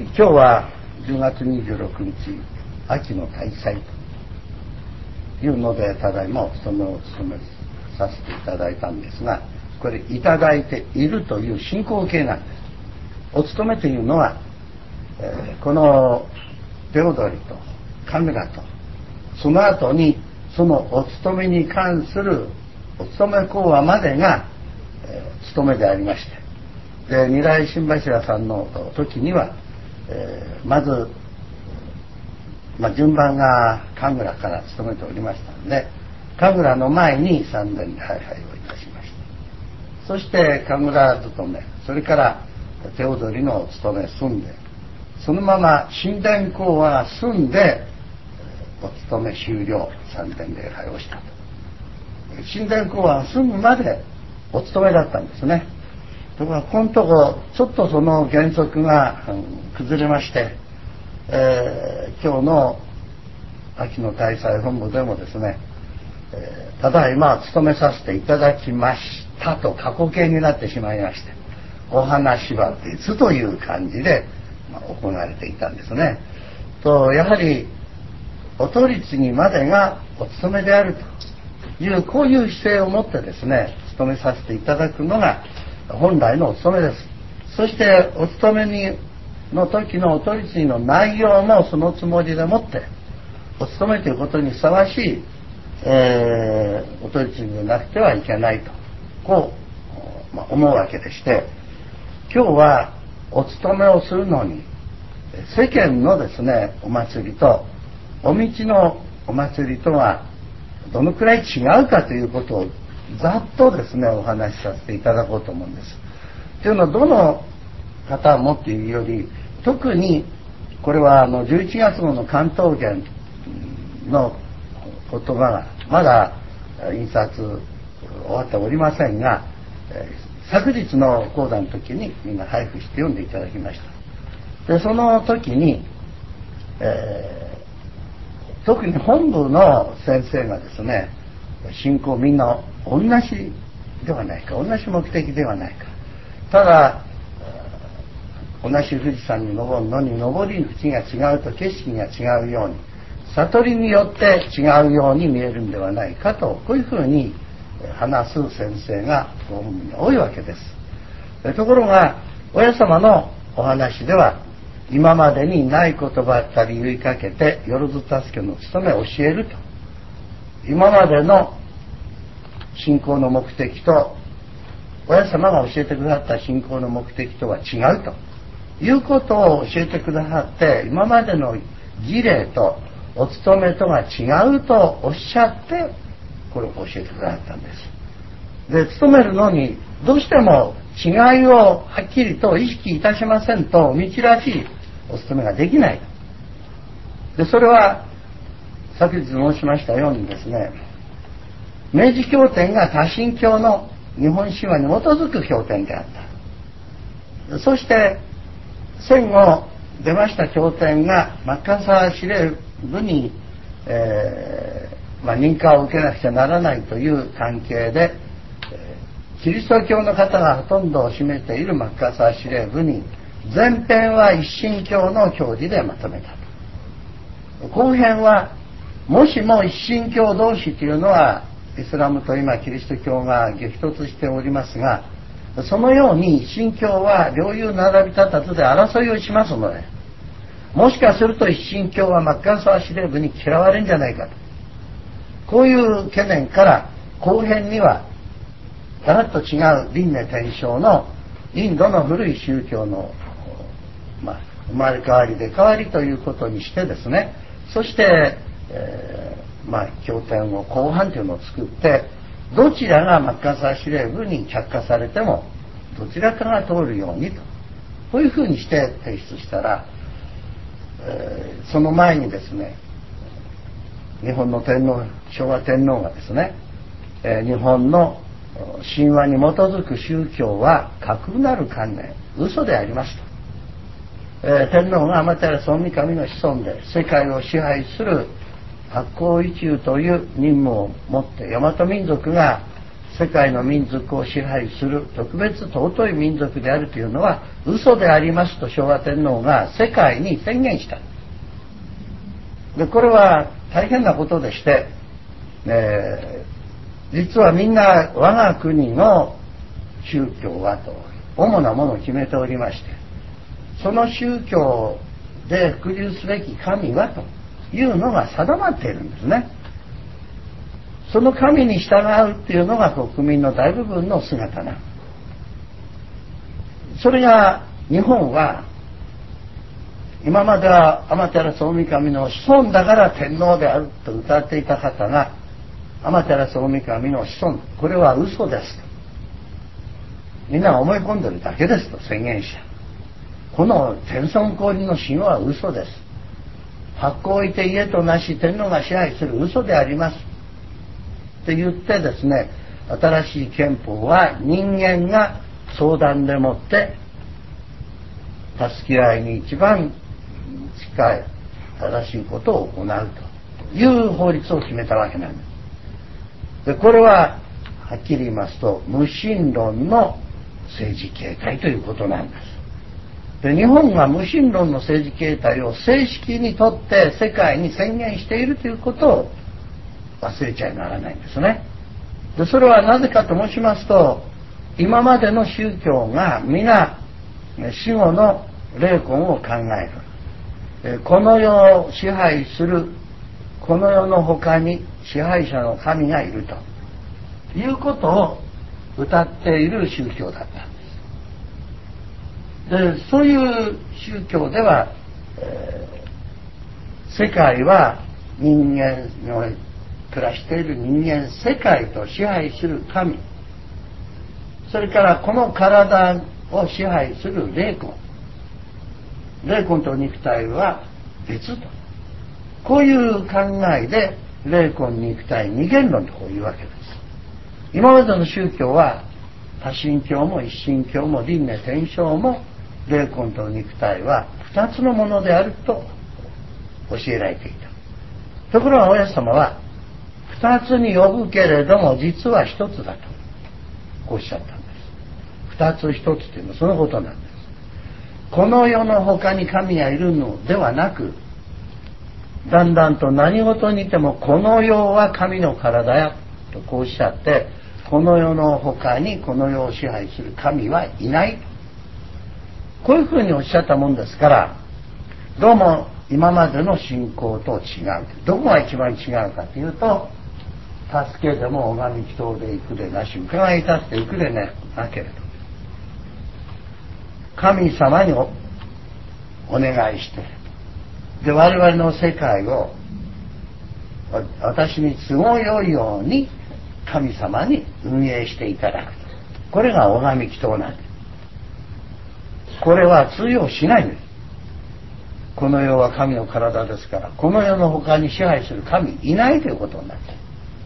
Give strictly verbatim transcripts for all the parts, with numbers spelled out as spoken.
今日はじゅうがつにじゅうろくにち、秋の大祭というので、ただいまお勤めを務めさせていただいたんですが、これいただいているという進行形なんです。お勤めというのは、えー、この手踊りと神楽と、その後にそのお勤めに関するお勤め講話までが、えー、勤めでありまして、で二代新柱さんの時には、えー、まず、まあ、順番が神楽から務めておりましたので、神楽の前に三殿で拝拝をいたしました。そして神楽勤め、それから手踊りのお勤め済んで、そのまま神殿講話が済んでお勤め終了、三殿礼拝をしたと。神殿講話が済むまでお勤めだったんですね。ところがこのとこちょっとその原則が、うん、崩れまして、えー、今日の秋の大祭本部でもですね、えー、ただいま務めさせていただきましたと過去形になってしまいまして、お話は別という感じで、まあ、行われていたんですね。とやはりお取り次ぎまでがお務めであるというこういう姿勢を持ってですね、務めさせていただくのが本来のお務めです。そしてお勤めにの時のお取り次ぎの内容もそのつもりでもってお勤めということにふさわしい、えー、お取り次ぎでなくてはいけないとこう、まあ、思うわけでして、今日はお勤めをするのに世間のですねお祭りとお道のお祭りとはどのくらい違うかということをざっとですねお話しさせていただこうと思うんです。というのはどの方もっていうより、特にこれはあのじゅういちがつ号の関東圏の言葉がまだ印刷終わっておりませんが、昨日の講談の時にみんな配布して読んでいただきました。でその時に、えー、特に本部の先生がですね、信仰みんな同じではないか、同じ目的ではないか、ただ同じ富士山に登るのに登り口が違うと景色が違うように、悟りによって違うように見えるんではないかと、こういうふうに話す先生が本部に多いわけです。ところが親様のお話では、今までにないことばっかり言いかけてよろず助けの務めを教えると、今までの信仰の目的と親様が教えてくださった信仰の目的とは違うということを教えてくださって、今までの儀礼とお勤めとが違うとおっしゃってこれを教えてくださったんです。で勤めるのにどうしても違いをはっきりと意識いたしませんと道らしいお勤めができない。でそれは昨日申しましたようにですね、明治経典が多神教の日本神話に基づく経典であった。そして戦後出ました経典がマッカーサー司令部に、えーまあ、認可を受けなくちゃならないという関係で、えー、キリスト教の方がほとんどを占めているマッカーサー司令部に前編は一神教の教義でまとめたと。後編はもしも一神教同士というのはイスラムと今キリスト教が激突しておりますが、そのように一神教は両雄並び立たずで争いをしますので、もしかすると一神教はマッカーサー司令部に嫌われるんじゃないかと、こういう懸念から後編にはガラッと違う輪廻転生のインドの古い宗教の、まあ、生まれ変わりで変わりということにしてですね、そして、えーまあ、経典を後半というのを作って、どちらがマッカーサー司令部に却下されてもどちらかが通るようにと、こういうふうにして提出したら、えー、その前にですね、日本の天皇昭和天皇がですね、えー、日本の神話に基づく宗教は架空なる観念、嘘でありますと、えー、天皇が天照大神の子孫で世界を支配する発行一中という任務を持って大和民族が世界の民族を支配する特別尊い民族であるというのは嘘でありますと昭和天皇が世界に宣言した。でこれは大変なことでして、えー、実はみんな我が国の宗教はと主なものを決めておりまして、その宗教で服従すべき神はというのが定まっているんですね。その神に従うっていうのが国民の大部分の姿な。それが日本は今までは天照大神の子孫だから天皇であると歌っていた方が、天照大神の子孫、これは嘘ですとみんなが思い込んでるだけですと宣言した。この天孫降臨の神話は嘘です。八甲置いて家となし天皇が支配する嘘でありますって言ってですね、新しい憲法は人間が相談でもって助け合いに一番近い正しいことを行うという法律を決めたわけなんです。でこれははっきり言いますと無神論の政治形態ということなんです。で日本が無神論の政治形態を正式にとって世界に宣言しているということを忘れちゃいならないんですね。でそれはなぜかと申しますと、今までの宗教が皆死後の霊魂を考える、この世を支配するこの世の他に支配者の神がいるということを歌っている宗教だったんです。でそういう宗教では、えー、世界は人間の暮らしている人間世界と支配する神、それからこの体を支配する霊魂、霊魂と肉体は別と、こういう考えで霊魂肉体二元論とこういうわけです。今までの宗教は多神教も一神教も輪廻転生も霊魂と肉体は二つのものであると教えられていた。ところがおや様は二つに呼ぶけれども実は一つだとおっしゃったんです。二つ一つというのはそのことなんです。この世の他に神がいるのではなく、だんだんと何事にいてもこの世は神の体やとこうおっしゃって、この世の他にこの世を支配する神はいない、こういうふうにおっしゃったもんですから、どうも今までの信仰と違う。どこが一番違うかというと、助けでも拝み祈祷で行くでなし、伺い立って行くでなければ神様に お, お願いして、で我々の世界を私に都合よいように神様に運営していただく、これが拝み祈祷なんです。これは通用しないんです。この世は神の体ですから、この世の他に支配する神いないということになって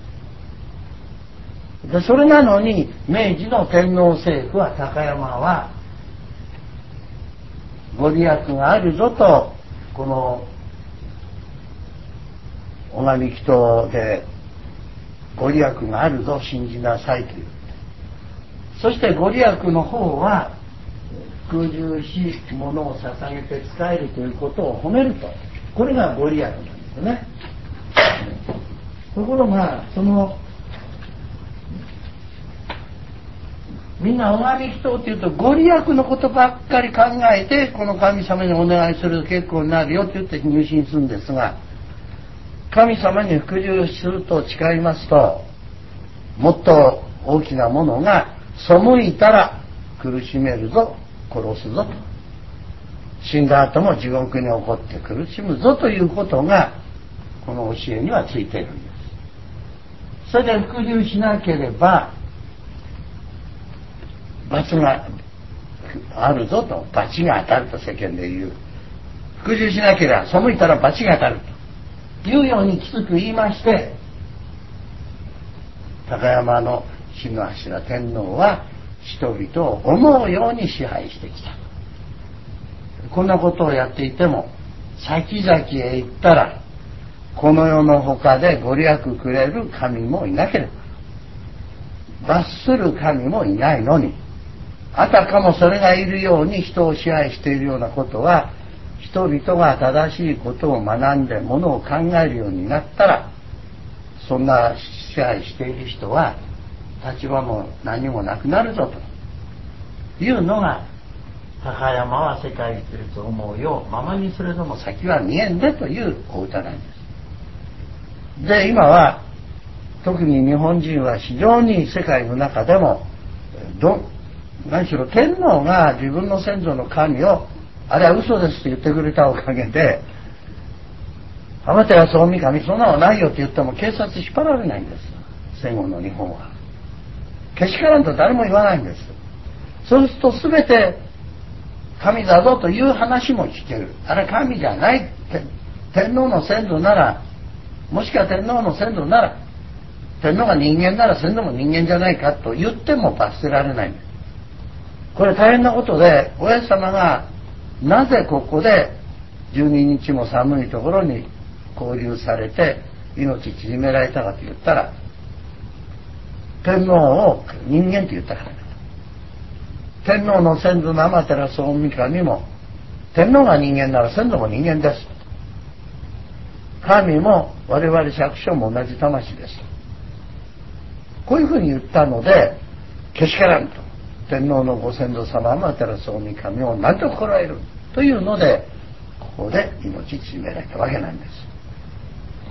いる。でそれなのに明治の天皇政府は高山はご利益があるぞと、この拝み祈祷でご利益があるぞ信じなさいという。そしてご利益の方は服従し物を捧げて使えるということを褒めると、これがご利益なんですね。ところがそのみんな拝み祈祷というとご利益のことばっかり考えて、この神様にお願いすると結構になるよって言って入信するんですが、神様に服従すると誓いますと、もっと大きなものが背いたら苦しめるぞ、殺すぞと、死んだ後も地獄に起こって苦しむぞということがこの教えにはついているんです。それで服従しなければ罰があるぞと、罰が当たると世間で言う。服従しなければ背いたら罰が当たるというようにきつく言いまして、高山の日の柱天皇は人々を思うように支配してきた。こんなことをやっていても先々へ行ったらこの世の他でご利益くれる神もいなければ罰する神もいないのに、あたかもそれがいるように人を支配しているようなことは、人々が正しいことを学んでものを考えるようになったら、そんな支配している人は立場も何もなくなるぞというのが、高山は世界一律思うよままにすれども先は見えんでというお歌なんです。で、今は特に日本人は非常に世界の中でもど何しろ天皇が自分の先祖の神をあれは嘘ですと言ってくれたおかげで、あなたはそう見神そんなのないよって言っても警察引っ張られないんです。戦後の日本はけしからんと誰も言わないんです。そうすると全て神だぞという話も聞ける。あれ神じゃない。天皇の先祖なら、もしくは天皇の先祖なら、天皇が人間なら先祖も人間じゃないかと言っても罰せられない。これ大変なことで、親様がなぜここでじゅうににちも寒いところに拘留されて命縮められたかと言ったら、天皇を人間と言ったからだ。天皇の先祖の天照大神も、天皇が人間なら先祖も人間です。神も我々百姓も同じ魂です。こういうふうに言ったので、けしからんと。天皇のご先祖様天照大神を何とこらえるというので、ここで命縮められたわけなんです。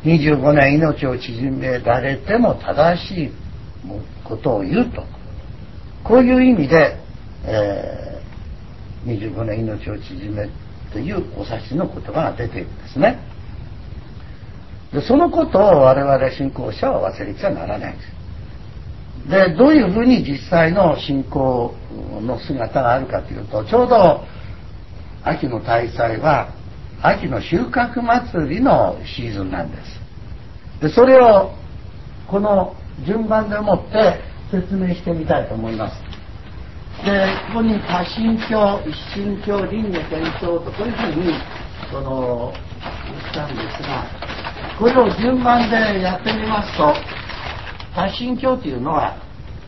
にじゅうごねん命を縮められても正しいことを言うと、こういう意味で、えー、にじゅうごねん命を縮めというお指しの言葉が出ているんですね。でそのことを我々信仰者は忘れちゃならないんです。でどういうふうに実際の信仰の姿があるかというと、ちょうど秋の大祭は秋の収穫祭りのシーズンなんです。でそれをこの順番でもって説明してみたいと思います。でここに多神教、一神教、輪廻転生とこういうふうにこの言ったんですが、これを順番でやってみますと、多神教というのは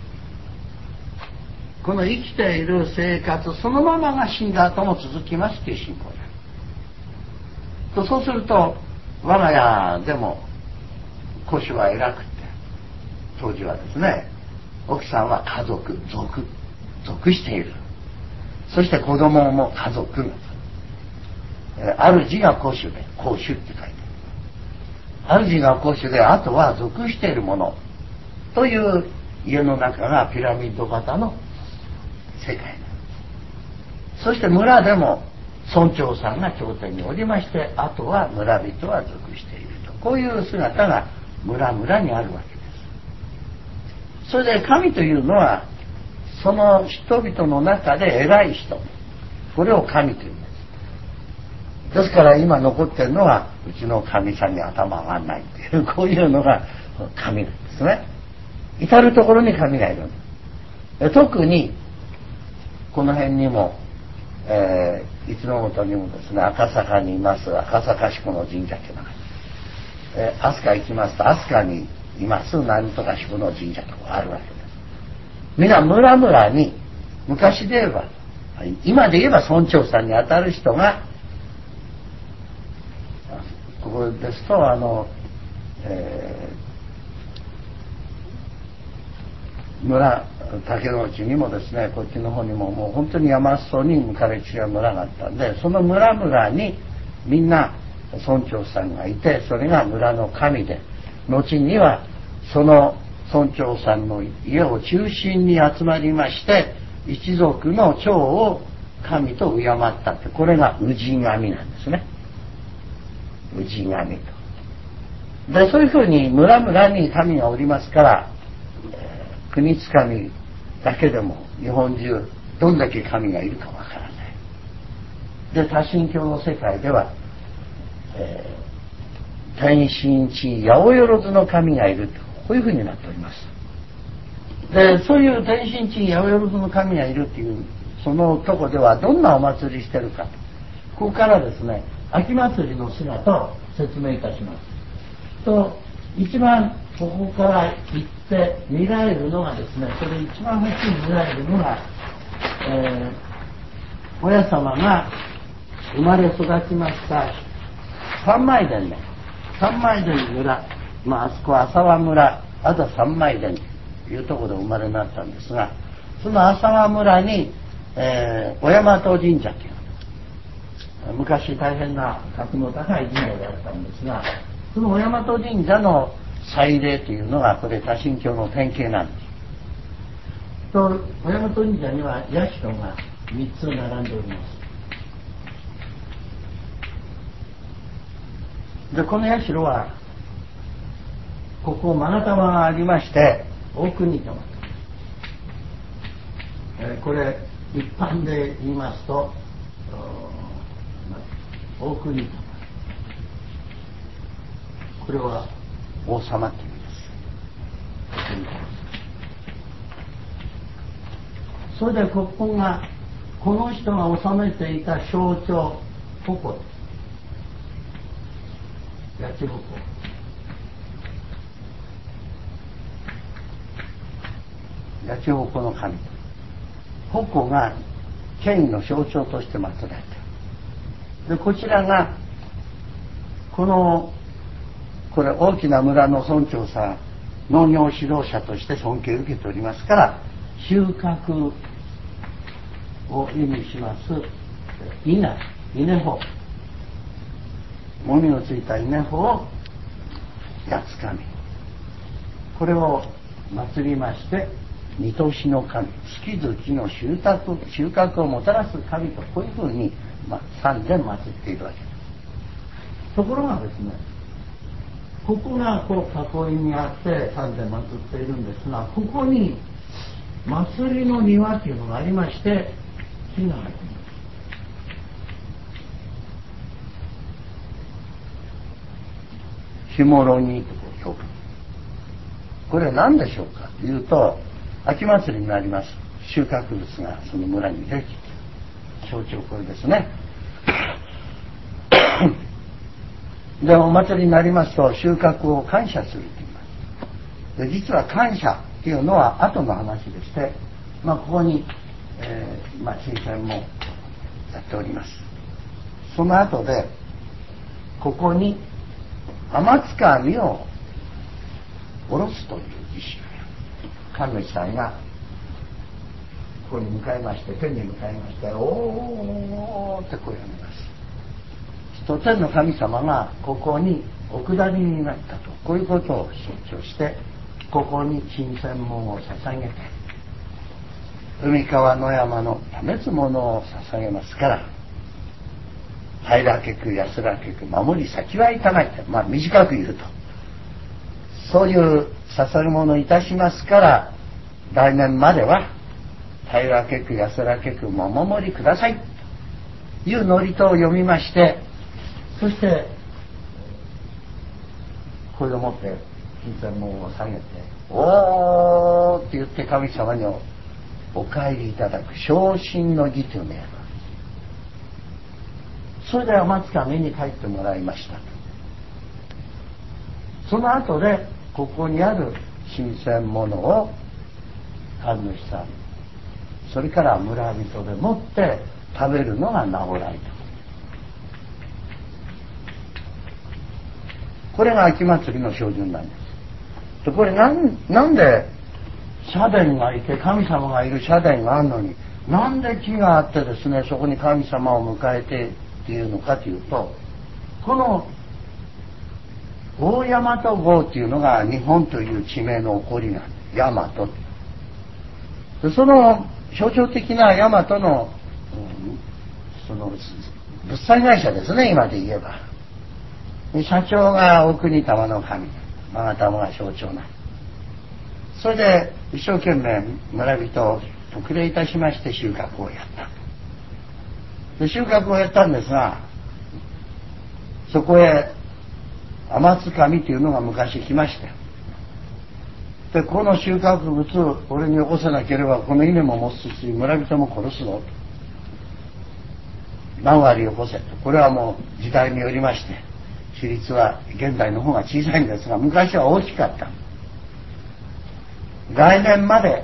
この生きている生活そのままが死んだ後も続きますという信仰であると。そうすると我が家でも古種は偉くて、当時はですね、奥さんは家族、族属している。そして子供も家族、主が公主で、公主って書いてある。主が公主で、あとは属しているものという家の中がピラミッド型の世界なんです。そして村でも村長さんが頂点におりまして、あとは村人は属していると、こういう姿が村々にあるわけです。それで神というのはその人々の中で偉い人、これを神というんです。ですから今残っているのはうちの神さんに頭上がんないっていう、こういうのが神なんですね。至るところに神がいるんです。特にこの辺にも、えー、一の本にもですね、赤坂にいます赤坂宿の神社というのが、えー、飛鳥行きますと飛鳥にいます何とか宿の神社とかあるわけです。皆村々に、昔で言えば、今で言えば村長さんにあたる人が、ここですとあの、えー、村竹の内にもですね、こっちの方にももう本当に山裾に向かれ違う村があったんで、その村々にみんな村長さんがいて、それが村の神で、後にはその村長さんの家を中心に集まりまして、一族の長を神と敬ったって、これが氏神なんですね。氏神と。でそういうふうに村々に神がおりますから、えー、国津神だけでも日本中どんだけ神がいるかわからない。で多神教の世界では、えー、天神地八百万の神がいると、こういうふうになっております。でそういう天神地八百万の神がいるっていうそのとこではどんなお祭りしてるか、ここからですね、秋祭りの姿を説明いたしますと、一番ここから行って見られるのがですね、それ一番はっきり見られるのが、えー、親様が生まれ育ちました三枚田ね、三枚田村、まあ、あそこは浅和村、あと三枚田というところで生まれになったんですが、その浅和村に、えー、小山戸神社という昔大変な格の高い神社であったんですが、その小山戸神社の祭礼というのがこれ多神教の典型なんです。と小山戸神社には社がみっつ並んでおります。でこの社はここ勾玉がありまして、大国玉、えー、これ一般で言いますと大国玉、これは王様という意味です。それでここがこの人が治めていた象徴矛です。八千矛、八千矛の神、矛が権威の象徴として祀られている。でこちらがこのこれ大きな村の村長さん、農業指導者として尊敬を受けておりますから、収穫を意味します稲、稲穂、もみのついた稲穂を八つ神、これを祀りまして、見通しの神、月々の収穫収穫をもたらす神と、こういうふうに、まあ、三で祀っているわけです。ところがですね、ここがこう囲いにあって三で祀っているんですが、ここに祭りの庭というのがありまして、木が入っています。ひもろにと呼ぶ。これは何でしょうかというと、秋祭りになります。収穫物がその村にできて、象徴これですね。でお祭りになりますと、収穫を感謝すると言います。で実は感謝というのは後の話でして、まあ、ここに、えーまあ、神仙もやっております。その後でここに天津神を下ろすという儀式、神主さんがここに向かいまして、天に向かいまして、おーって声を上げます。天の神様がここにお下りになったと、こういうことを象徴して、ここに金銭門を捧げて、海川の山の試すものを捧げますから、平けく安らけく守り先はいたまいて、まあ短く言うと、そういう捧げ物をいたしますから、来年までは平けく安らけくお守りくださいという祝詞を読みまして、そしてこれを持って金銭門を下げて、おーって言って神様にお帰りいただく昇進の儀というのをやる。それで天津神に帰ってもらいました。その後でここにある新鮮物を神主さん、それから村人でもって食べるのが直来と。これが秋祭りの標準なんです。でこれなん、なんで社殿がいて神様がいる社殿があるのに、なんで木があってですね、そこに神様を迎えてっていうのかというと、この大大和号っていうのが日本という地名の起こりなんです。大和。でその象徴的な大和の、うん、その物産会社ですね、今で言えば。社長が大国玉の神、勾玉が象徴な。それで一生懸命村人を特例いたしまして収穫をやった。で収穫をやったんですが、そこへ天津神というのが昔来ました。でこの収穫物を俺によこせなければこの稲も持つし村人も殺すぞと、何割よこせと。これはもう時代によりまして比率は現代の方が小さいんですが、昔は大きかった。 来年まで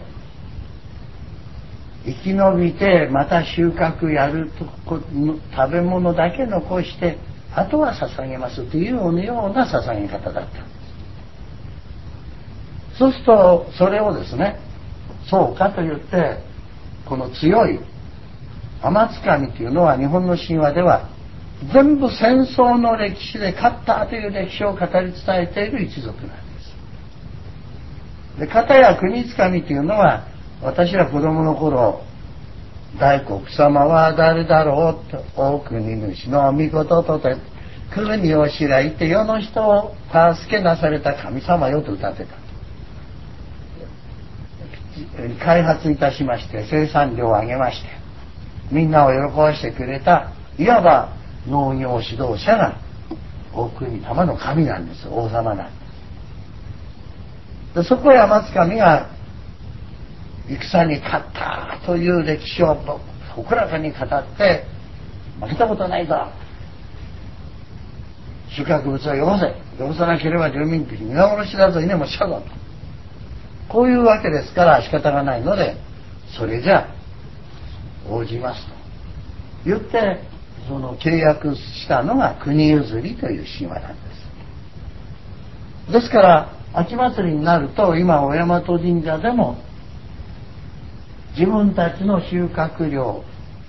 生き延びてまた収穫やるとこ食べ物だけ残してあとは捧げますというような捧げ方だったんです。そうするとそれをですね、そうかと言ってこの強い天津神というのは日本の神話では全部戦争の歴史で勝ったという歴史を語り伝えている一族なんです。で、片や国津神というのは私ら子供の頃大黒様は誰だろうと大国主の御事とて国を開いて世の人を助けなされた神様よと歌ってた。開発いたしまして生産量を上げましてみんなを喜ばしてくれたいわば農業指導者が大国様の神なんです。王様なんです。でそこへ天津神が戦に勝ったという歴史を誇らかに語って負けたことないぞ、収穫物はよこせ、よこさなければ住民的に皆殺しだぞ、稲もしかぞとこういうわけですから仕方がないのでそれじゃ応じますと言ってその契約したのが国譲りという神話なんです。ですから秋祭りになると今小大和神社でも自分たちの収穫量を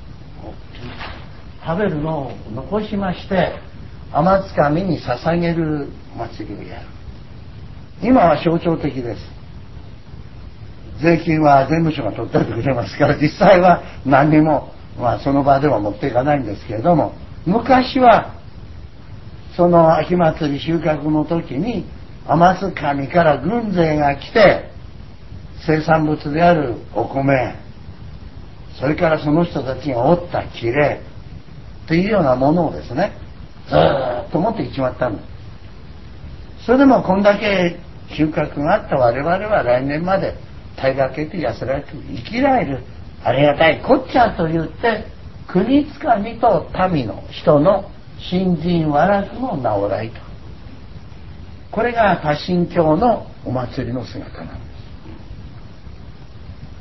食べるのを残しまして天津神に捧げる祭りをやる。今は象徴的です。税金は税務署が取っておいてくれますから実際は何にも、まあ、その場では持っていかないんですけれども、昔はその秋祭り収穫の時に天津神から軍勢が来て生産物であるお米、それからその人たちが折った切れというようなものをですねずーっと持っていっちまったんです。それでもこんだけ収穫があった我々は来年まで平らけて安らかく生きられる、ありがたいこっちゃと言って国津神と民の人の信心和楽の直らいと、これが多神教のお祭りの姿なんです。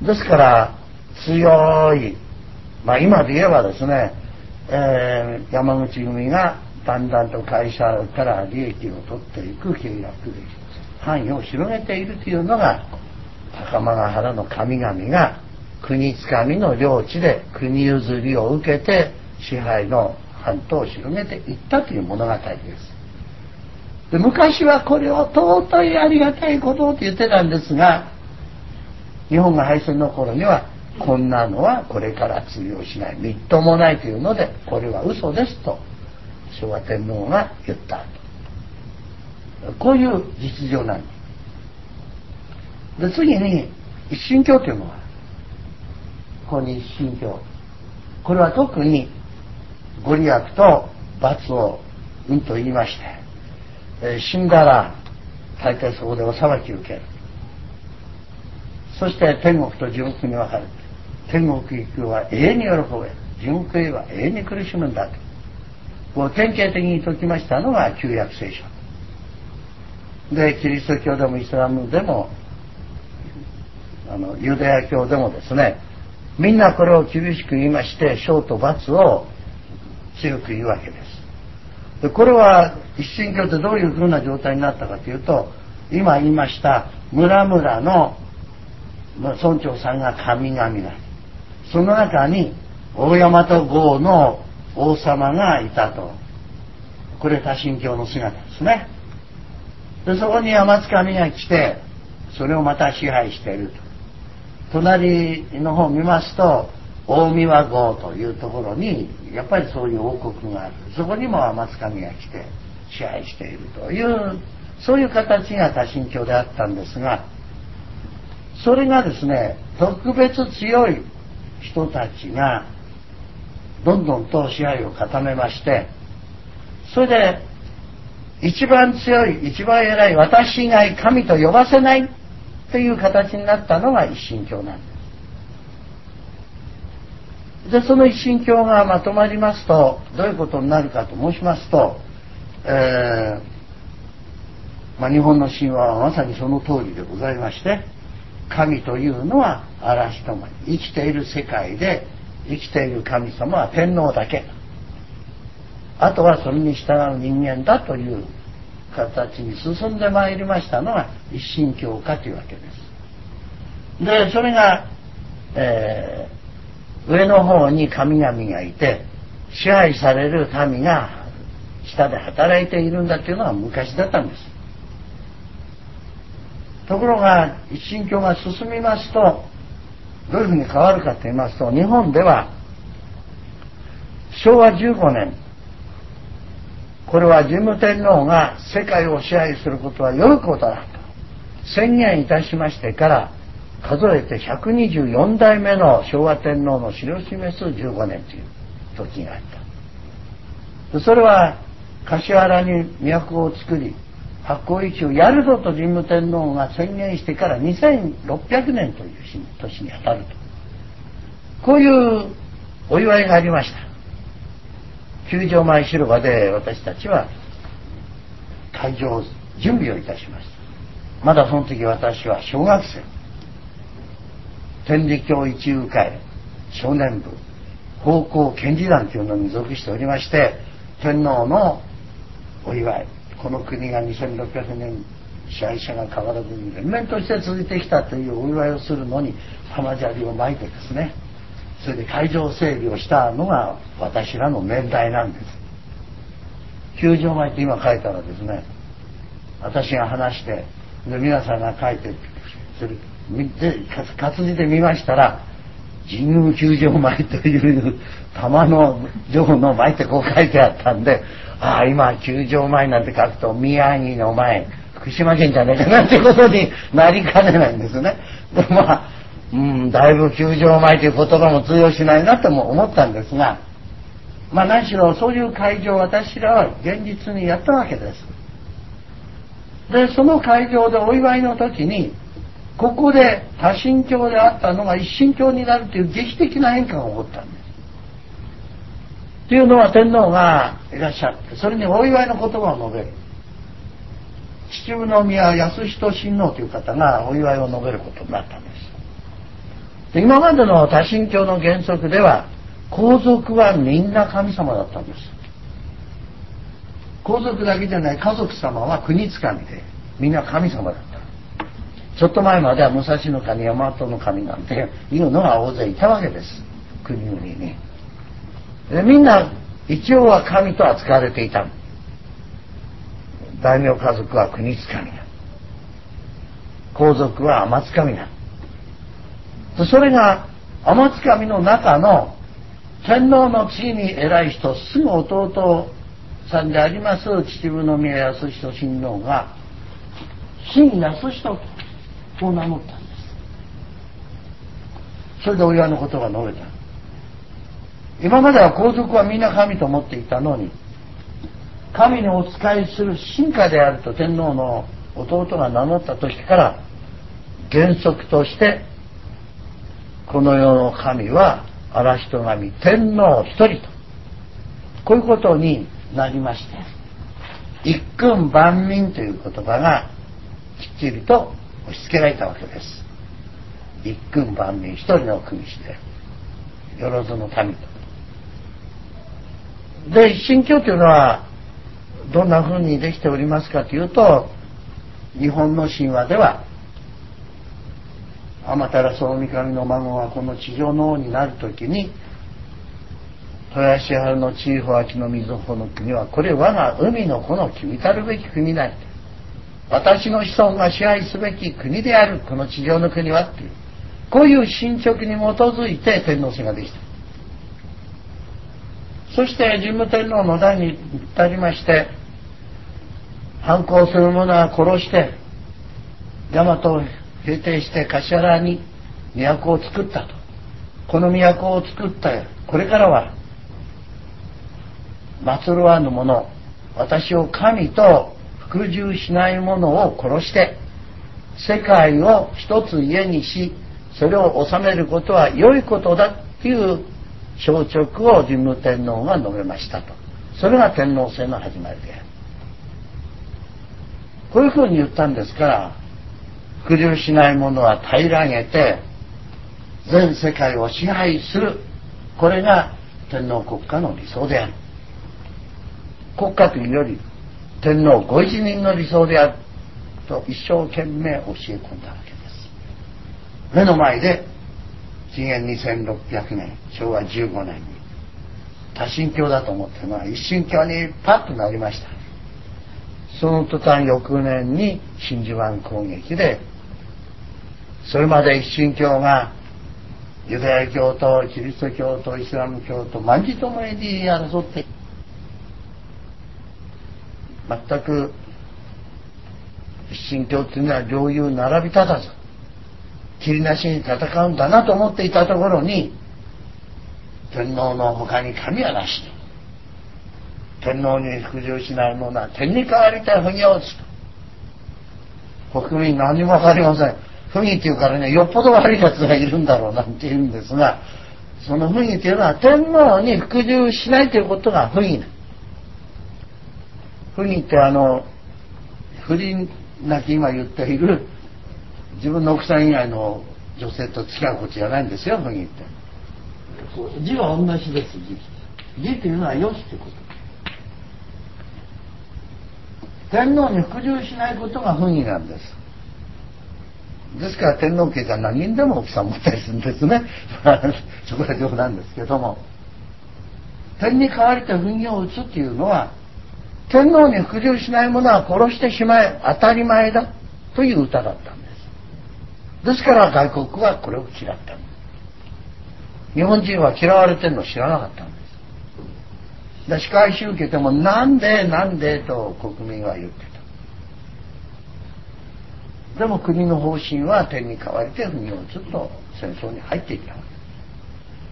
ですから強い、まあ今で言えばですね、えー、山口組がだんだんと会社から利益を取っていく契約で範囲を広げているというのが高間ヶ原の神々が国津神の領地で国譲りを受けて支配の半島を広げていったという物語です。で昔はこれを尊いありがたいことと言ってたんですが、日本が敗戦の頃にはこんなのはこれから通用しない、みっともないというのでこれは嘘ですと昭和天皇が言ったと、こういう実情なんです。で次に一神教というのはここに一神教、これは特にご利益と罰をうんと言いまして、えー、死んだら大体そこでお裁きを受ける。そして天国と地獄に分かれて、天国行くは永遠に喜べ、地獄へは永遠に苦しむんだとこう典型的に説きましたのが旧約聖書で、キリスト教でもイスラムでもあのユダヤ教でもですね、みんなこれを厳しく言いまして賞と罰を強く言うわけです。でこれは一神教ってどういうふうな状態になったかというと、今言いました村々の村長さんが神々だ、その中に大大和郷の王様がいたと、これ多神教の姿ですね。でそこに天津神が来てそれをまた支配していると。隣の方を見ますと大三輪郷というところにやっぱりそういう王国がある。そこにも天津神が来て支配しているという、そういう形が多神教であったんですが、それがですね特別強い人たちがどんどんと支配を固めまして、それで一番強い一番偉い私以外神と呼ばせないという形になったのが一神教なんです。でその一神教がまとまりますとどういうことになるかと申しますと、えーまあ、日本の神話はまさにその通りでございまして、 神というのは嵐とも生きている世界で生きている神様は天皇だけ、あとはそれに従う人間だという形に進んでまいりましたのが一神教化というわけです。でそれが、えー、上の方に神々がいて支配される神が下で働いているんだというのが昔だったんです。ところが一神教が進みますとどういうふうに変わるかと言いますと、日本ではしょうわじゅうごねん、これは神武天皇が世界を支配することは良いことだと宣言いたしましてから数えてひゃくにじゅうよんだいめの昭和天皇の知を示すじゅうごねんという時があった。それは橿原に都を作り発行市をやるぞと神武天皇が宣言してからにせんろっぴゃくねんという年にあたると、こういうお祝いがありました。球場前広場で私たちは会場準備をいたしました。まだその時私は小学生、天理教一遊会少年部奉公検事団というのに属しておりまして、天皇のお祝い、この国がにせんろっぴゃくねん支配者が変わらずに連綿として続いてきたというお祝いをするのに浜砂利をまいてですね、それで会場整備をしたのが私らの年代なんです。球場前って今書いたらですね、私が話してで皆さんが書いてそれで活字で見ましたら、神宮球場前という玉の城の前ってこう書いてあったんで、ああ今球場前なんて書くと宮城の前福島県じゃねえかなってことになりかねないんですね。でまあうんだいぶ球場前という言葉も通用しないなとも思ったんですが、まあ何しろそういう会場を私らは現実にやったわけです。でその会場でお祝いの時にここで多神教であったのが一神教になるという劇的な変化が起こったんです。というのは天皇がいらっしゃって、それにお祝いの言葉を述べる。秩父宮康仁親王という方がお祝いを述べることになったんです。で今までの多神教の原則では皇族はみんな神様だったんです。皇族だけじゃない家族様は国つかみでみんな神様だった。ちょっと前までは武蔵の神、大和の神なんていうのが大勢いたわけです。国々に。でみんな一応は神と扱われていた。大名家族は国つかみだ。皇族は天つかみだ。それが天つかみの中の天皇の次に偉い人、すぐ弟さんであります秩父宮康仁親王が親康仁と名乗ったんです。それでお祝いのことが述べた。今までは皇族はみんな神と思っていたのに、神にお仕えする臣下であると天皇の弟が名乗った時から原則としてこの世の神は嵐と神天皇一人と、こういうことになりまして、一君万民という言葉がきっちりと押し付けられたわけです。一君万民一人の君主でよろずの民と。で一神教というのはどんな風にできておりますかというと、日本の神話では天照大神の孫がこの地上の王になるときに、豊橋原の地位保秋の水穂の国はこれ我が海の子の君たるべき国だ、私の子孫が支配すべき国であるこの地上の国はっていう、こういう進捗に基づいて天皇制ができた。そして神武天皇の代に至りまして、反抗する者は殺して大和を平定して橿原に都を作ったと。この都を作ったよ、これからは祀るわぬ者、私を神と服従しない者を殺して世界を一つ家にし、それを治めることは良いことだっていう消直を神武天皇が述べましたと。それが天皇制の始まりである。こういうふうに言ったんですから、 服従しない者は平らげて全世界を支配する、これが天皇国家の理想である。国家というより天皇ご一人の理想であると一生懸命教え込んだわけです。目の前で紀元にせんろっぴゃくねんしょうわじゅうごねんに多神教だと思ってるのは一神教にパッとなりました。その途端翌年に真珠湾攻撃で、それまで一神教がユダヤ教とキリスト教とイスラム教と万事ともに争って、全く一神教というのは両雄並び立たずきりなしに戦うんだなと思っていたところに、天皇の他に神はなしと、天皇に服従しない者は天に代わりたい不義を打つと。国民何も分かりません。不義っていうからね、よっぽど悪い奴がいるんだろうなんて言うんですが、その不義というのは天皇に服従しないということが不義な。不義ってあの不倫なき今言っている自分の奥さん以外の女性と付き合うことじゃないんですよ、不義って。字は同じです。字字というのはよしということ。天皇に服従しないことが不義なんです。ですから天皇家じゃ何人でも奥さん持ったりするんですね。そこは冗談ですけども、天に代わりて不義を打つっていうのは、天皇に服従しない者は殺してしまえ、当たり前だという歌だったんです。ですから外国はこれを嫌った。日本人は嫌われてるの知らなかったんです。で仕返し受けてもなんでなんでと国民は言ってた。でも国の方針は天に代わりて不義をずっと戦争に入っていったわけです。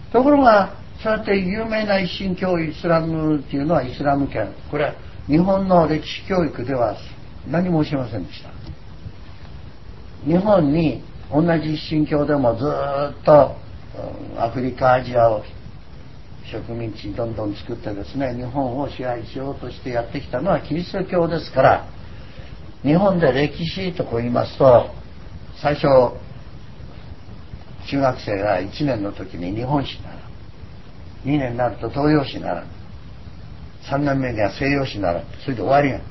ところがそうやって有名な一神教イスラムっていうのはイスラム圏、これは日本の歴史教育では何もしませんでした。日本に同じ一神教でもずっとアフリカアジアを植民地どんどん作ってですね、日本を支配しようとしてやってきたのはキリスト教ですから、日本で歴史とこう言いますと、最初中学生がいちねんの時に日本史なら、にねんになると東洋史なら、さんねんめには西洋史なら、それで終わりや。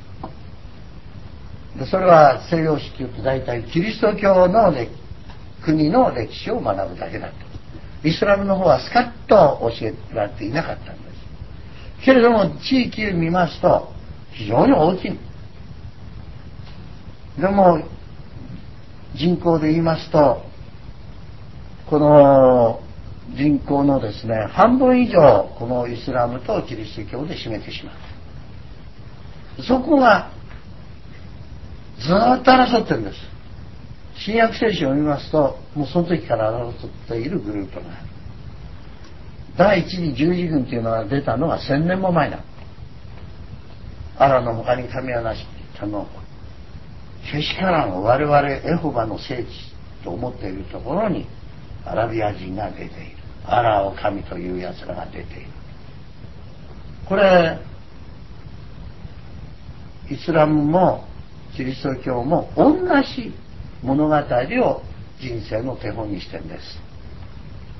でそれは西洋史というと大体キリスト教の国の歴史を学ぶだけだと。イスラムの方はスカッと教えられていなかったんです。けれども地域を見ますと非常に大きい。でも人口で言いますと、この人口のですね半分以上このイスラムとキリスト教で占めてしまう。そこがずっと争ってるんです。新約聖書を見ますと、もうその時から争っているグループがある。第一次十字軍というのが出たのが千年も前だ。アラの他に神はなしって言ったのを、けしからん我々エホバの聖地と思っているところにアラビア人が出ている。アラを神という奴らが出ている。これイスラムもキリスト教も同じ物語を人生の手本にしてるんです。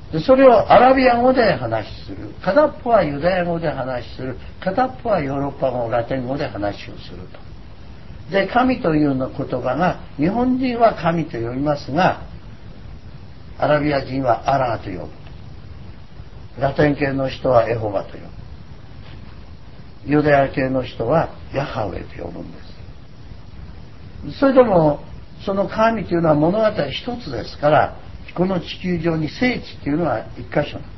でそれをアラビア語で話する、片っぽはユダヤ語で話する、片っぽはヨーロッパ語ラテン語で話をすると。で神というの言葉が日本人は神と呼びますが、アラビア人はアラーと呼ぶ。ラテン系の人はエホバと呼ぶ。ユダヤ系の人はヤハウェと呼ぶんです。それでもその神というのは物語一つですから、この地球上に聖地というのは一箇所なの。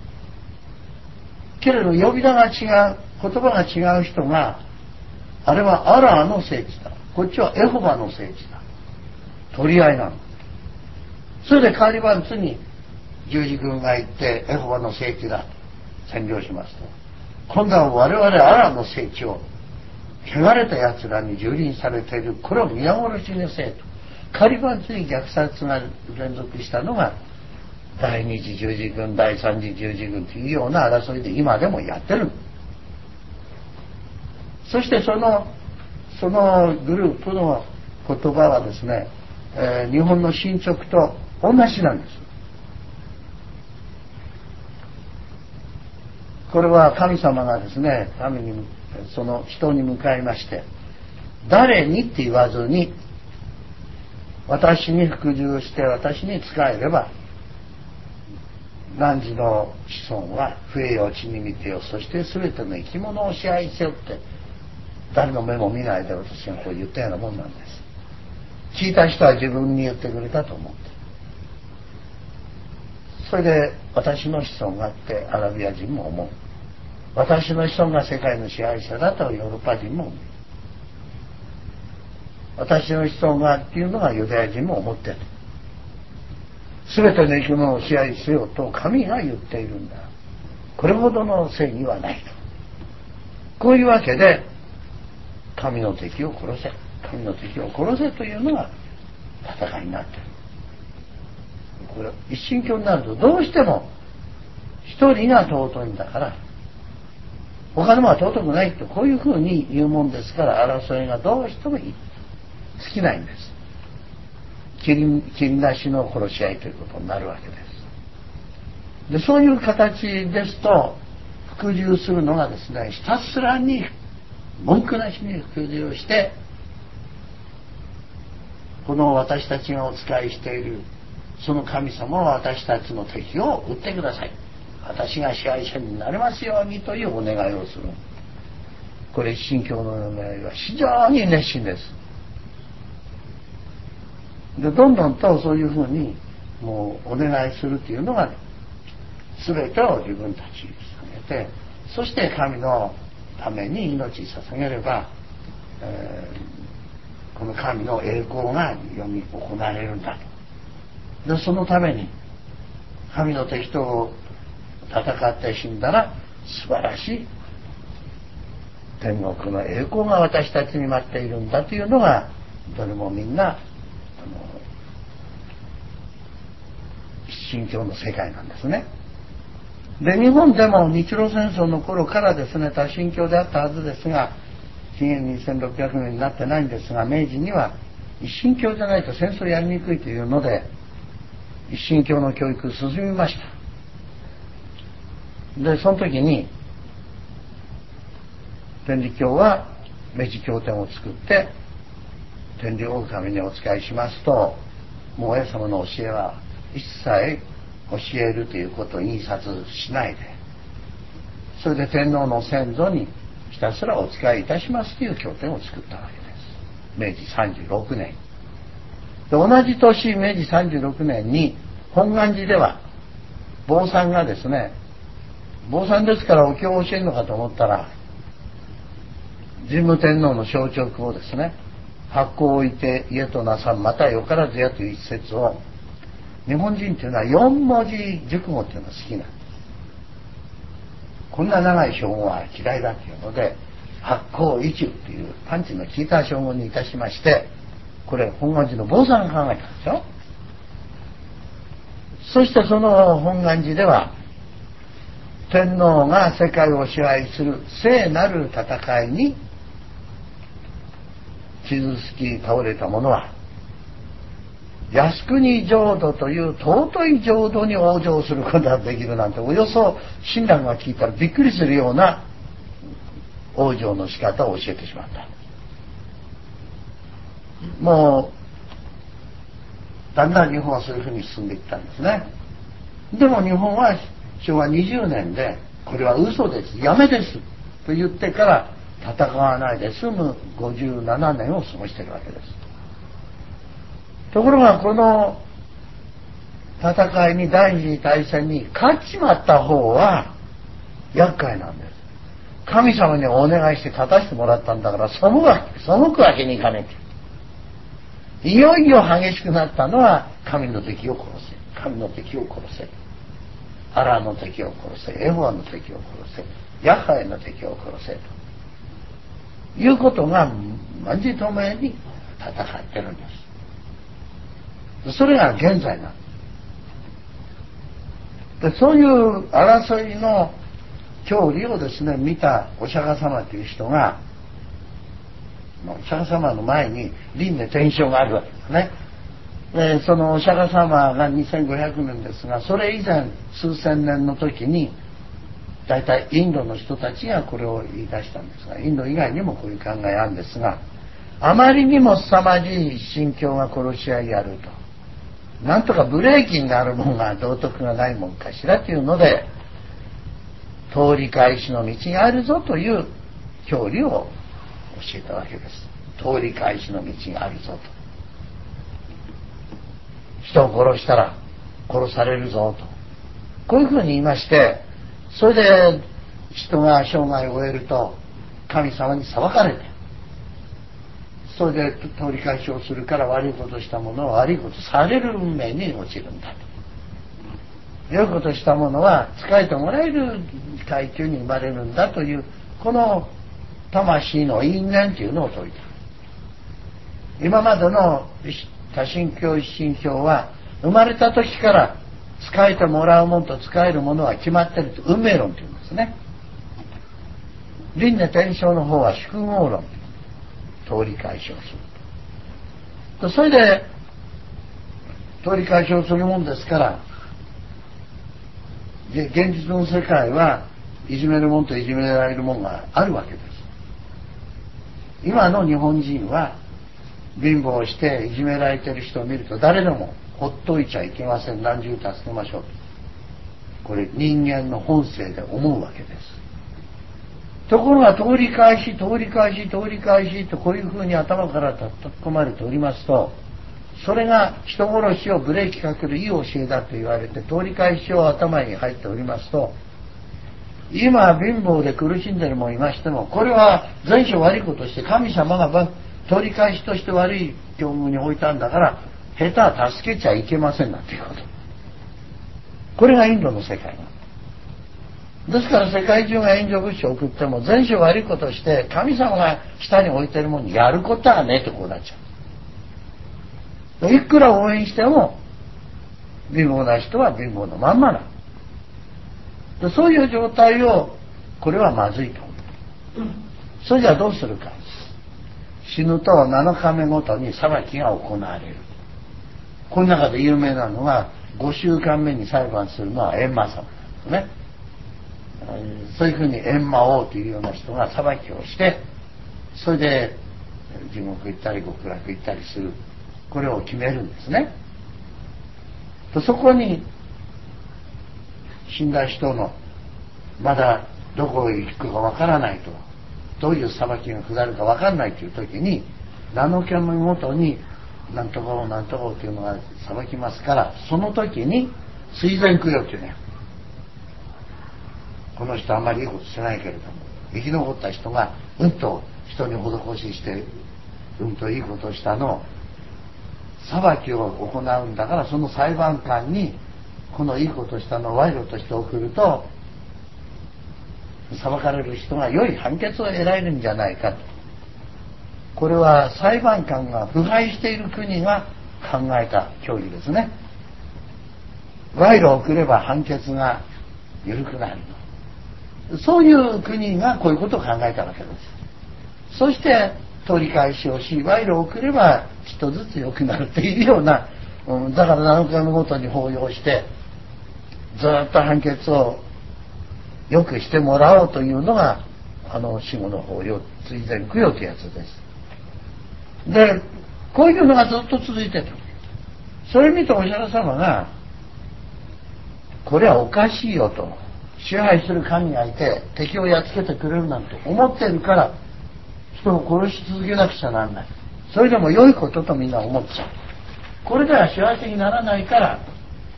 けれど呼び名が違う、言葉が違う人が、あれはアラーの聖地だ、こっちはエホバの聖地だ、取り合いなの。それでカーリバンツに十字軍が行ってエホバの聖地だと占領しますと、今度は我々アラーの聖地を汚れた奴らに蹂躙されている、これを皆殺しにせえと。カリバンツに虐殺が連続したのが第二次十字軍、第三次十字軍というような争いで今でもやってる。そしてそのそのグループの言葉はですね、 えー、日本の進捗と同じなんです。これは神様がですね、神にその人に向かいまして、誰にって言わずに、私に服従して私に仕えれば汝の子孫は増えよ地に満てよ、そして全ての生き物を支配せよって、誰の目も見ないで私がこう言ったようなもんなんです。聞いた人は自分に言ってくれたと思って、それで私の子孫がってアラビア人も思う、私の子孫が世界の支配者だとヨーロッパ人も思う、私の子孫がっていうのがユダヤ人も思っている。全ての生き物を支配せよと神が言っているんだ。これほどの正義はないと。こういうわけで神の敵を殺せ、神の敵を殺せというのが戦いになっている。これ一神教になるとどうしても一人が尊いんだから他のものは尊くないと、こういうふうに言うもんですから、争いがどうしてもいい尽きないんです。切り、切りなしの殺し合いということになるわけです。で、そういう形ですと服従するのがですね、ひたすらに文句なしに服従して、この私たちがお仕えしているその神様は私たちの敵を撃ってください、私が支配者になれますようにというお願いをする。これ一神教のお願いは非常に熱心です。でどんどんとそういうふうにもうお願いするというのが全てを自分たちに捧げて、そして神のために命捧げれば、えー、この神の栄光が世に行われるんだと。でそのために神の敵と戦って死んだら素晴らしい天国の栄光が私たちに待っているんだというのが、どれもみんなあの一神教の世界なんですね。で日本でも日露戦争の頃からですね、多神教であったはずですが、紀元にせんろっぴゃくねんになってないんですが、明治には一神教じゃないと戦争やりにくいというので一神教の教育進みました。でその時に天理教は明治経典を作って天理狼にお仕えしますと、もう親様の教えは一切教えるということを印刷しないで、それで天皇の先祖にひたすらお仕えいたしますという経典を作ったわけです。明治さんじゅうろくねんで、同じ年明治さんじゅうろくねんに本願寺では坊さんがですね、坊さんですからお経を教えるのかと思ったら、神武天皇の消直をですね、発行を置いて家となさん、またよからずやという一節を、日本人というのはよん文字熟語というのが好きなんです。こんな長い標語は嫌いだというので、発行一中というパンチの効いた標語にいたしまして、これ本願寺の坊さんが考えたんですよ。そしてその本願寺では、天皇が世界を支配する聖なる戦いに傷つき倒れた者は靖国浄土という尊い浄土に往生することができるなんて、およそ親鸞が聞いたらびっくりするような往生の仕方を教えてしまった。もうだんだん日本はそういうふうに進んでいったんですね。でも日本はしょうわにじゅうねんでこれは嘘です、やめですと言ってから戦わないで済むごじゅうななねんを過ごしているわけです。ところがこの戦いに第二次大戦に勝っちまった方は厄介なんです。神様にお願いして勝たせてもらったんだから背くわけ、背くわけにいかねえと。いよいよ激しくなったのは神の敵を殺せ、神の敵を殺せ、アラの敵を殺せ、エホバの敵を殺せ、ヤハウェの敵を殺せということが万事透明に戦ってるんです。それが現在なんです。でそういう争いの教理をですね見たお釈迦様という人が、お釈迦様の前に輪廻転生があるわけですね。 えー、そのお釈迦様がにせんごひゃくねんですが、それ以前数千年の時に大体インドの人たちがこれを言い出したんですが、インド以外にもこういう考えあるんですが、あまりにも凄まじい心境が殺し合いやると、なんとかブレーキになるもんが道徳がないもんかしらというので、通り返しの道があるぞという教理を教えたわけです。通り返しの道があるぞと、人を殺したら殺されるぞと、こういうふうに言いまして、それで人が生涯を終えると神様に裁かれて、それで通り返しをするから悪いことしたものは悪いことされる運命に落ちるんだと、良いことしたものは仕えてもらえる階級に生まれるんだという、この魂の因縁というのを説いた。今までの多神教一神教は生まれた時から仕えてもらうものと仕えるものは決まっていると、運命論というんですね。輪廻転生の方は宿業論、通り返しをすると。それで通り返しをするもんですから、現実の世界はいじめるもんといじめられるもんがあるわけです。今の日本人は貧乏をしていじめられている人を見ると、誰でもほっといちゃいけません、何十助けましょうと、これ人間の本性で思うわけです。ところが通り返し通り返し通り返しと、こういうふうに頭から叩き込まれておりますと、それが人殺しをブレーキかけるいい教えだと言われて、通り返しを頭に入っておりますと、今貧乏で苦しんでいるもいましても、これは前処悪いことして神様が通り返しとして悪い境遇に置いたんだから、下手は助けちゃいけませんなということ。これがインドの世界ですから、世界中が援助物資を送っても前処悪いことをして神様が下に置いてるものにやることはねえと、こうなっちゃう。いくら応援しても貧乏な人は貧乏のまんまなで、そういう状態を、これはまずいと。それじゃあどうするか。死ぬとなのかめごとに裁きが行われる。この中で有名なのが、ごしゅうかんめに裁判するのは閻魔様なんですね。そういうふうに閻魔王というような人が裁きをして、それで地獄行ったり極楽行ったりする、これを決めるんですね。とそこに死んだ人のまだどこへ行くかわからないと、どういう裁きが下るかわからないという時に、なのかめごとに何とかを何とかをというのが裁きますから、その時に追善供養というね、この人あんまりいいことしてないけれども、生き残った人がうんと人に施ししてうんといいことをしたのを裁きを行うんだから、その裁判官にこのいいことをしたのを賄賂として送ると、裁かれる人が良い判決を得られるんじゃないかと。これは裁判官が腐敗している国が考えた教義ですね。賄賂を送れば判決が緩くなると。そういう国がこういうことを考えたわけです。そして取り返しをし、賄賂を送ればちょっとずつ良くなるというような、うん、だからなのかめごとに法要してずっと判決を良くしてもらおうというのが、あの死後の法要、追善供養というやつです。で、こういうのがずっと続いてた。それ見てお釈迦様が、これはおかしいよと、支配する神がいて敵をやっつけてくれるなんて思ってるから人を殺し続けなくちゃならない。それでも良いこととみんな思っちゃう。これでは幸せにならないから、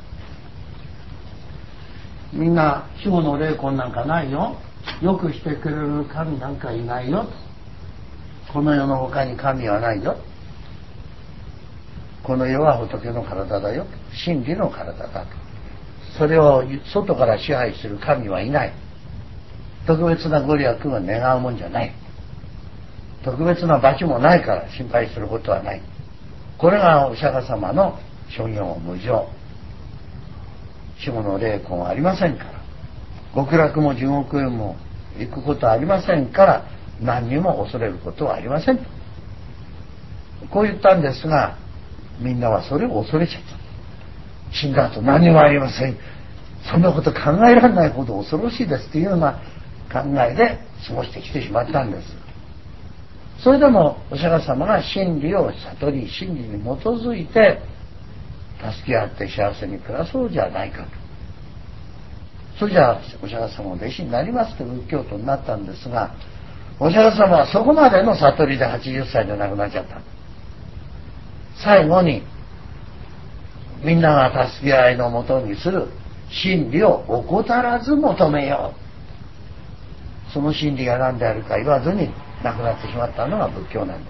みんな死後の霊魂なんかないよ、よくしてくれる神なんかいないよ、この世の他に神はないよ、この世は仏の体だよ、真理の体だと、それを外から支配する神はいない、特別なご利益は願うもんじゃない、特別な罰もないから心配することはない。これがお釈迦様の諸行無常、死後の霊魂はありませんから、極楽も地獄へも行くことはありませんから、何にも恐れることはありませんと、こう言ったんですが、 みんなはそれを恐れちゃった。死んだ後何もありません、そんなこと考えられないほど恐ろしいですというような考えで過ごしてきてしまったんです。それでもお釈迦様が真理を悟り、真理に基づいて助け合って幸せに暮らそうじゃないかと。それじゃあお釈迦様の弟子になりますと仏教徒になったんですが、お釈迦様はそこまでの悟りではちじゅっさいで亡くなっちゃった。最後にみんなが助け合いのもとにする真理を怠らず求めよう。その真理が何であるか言わずに亡くなってしまったのが仏教なんです。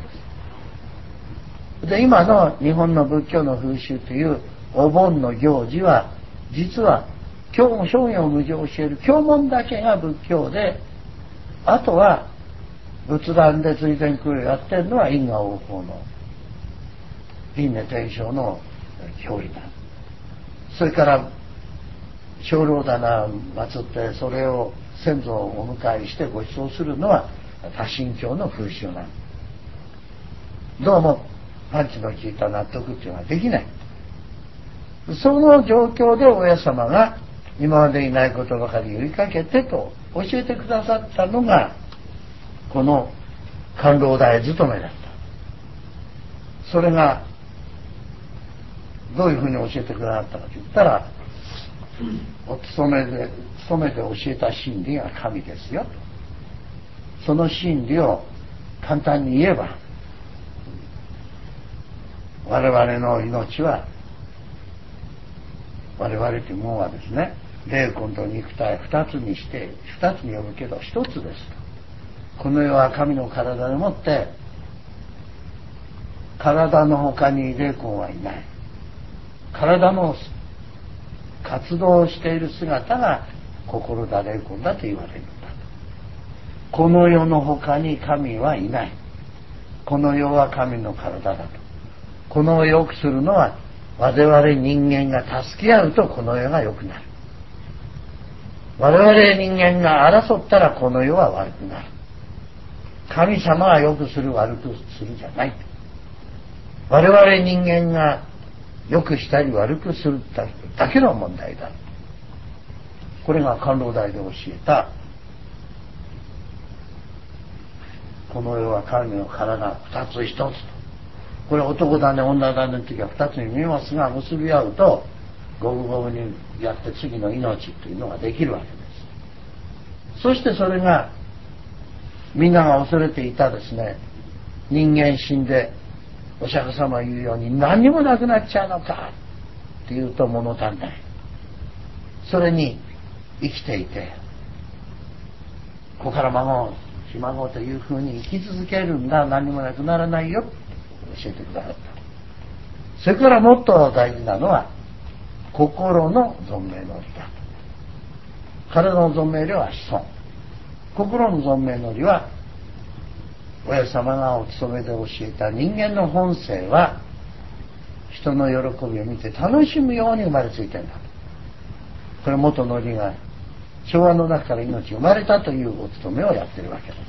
で、今の日本の仏教の風習というお盆の行事は、実は教正行無常を教える教門だけが仏教で、あとは仏壇で追善供養やってるのは因果応報の輪廻転生の教理だ。それから精霊棚祀ってそれを先祖をお迎えしてご馳走するのは多神教の風習なんだ。どうもパンチの効いた納得っていうのはできない。その状況で親様が今までいないことばかり呼びかけてと教えてくださったのがこの官老大勤めだった。それがどういうふうに教えてくださったかと言ったら、お勤めで勤めで教えた真理が神ですよと。その真理を簡単に言えば、我々の命は、我々というものはですね、霊魂と肉体二つにして二つに呼ぶけど一つですと。この世は神の体でもって体の他に霊魂はいない。体の活動している姿が心だ霊魂だと言われるんだと。この世の他に神はいない。この世は神の体だと。この世を良くするのは我々人間が助け合うとこの世が良くなる。我々人間が争ったらこの世は悪くなる。神様は良くする悪くするじゃない。我々人間が良くしたり悪くするだけの問題だ。これが官老大で教えた、この世は神の体二つ一つと。これ男だね女だねの時は二つに見えますが、結び合うと五分五分にやって次の命というのができるわけです。そしてそれがみんなが恐れていたですね、人間死んでお釈迦様言うように何にもなくなっちゃうのかっていうと物足んない。それに生きていてここから孫ひ孫というふうに生き続けるんだ、何にもなくならないよ教えてくださった。それからもっと大事なのは心の存命の理だ。体の存命理は子孫、心の存命の理は親様がお勤めで教えた人間の本性は人の喜びを見て楽しむように生まれついてるんだと。これ元の理が昭和の中から命生まれたというお務めをやってるわけです。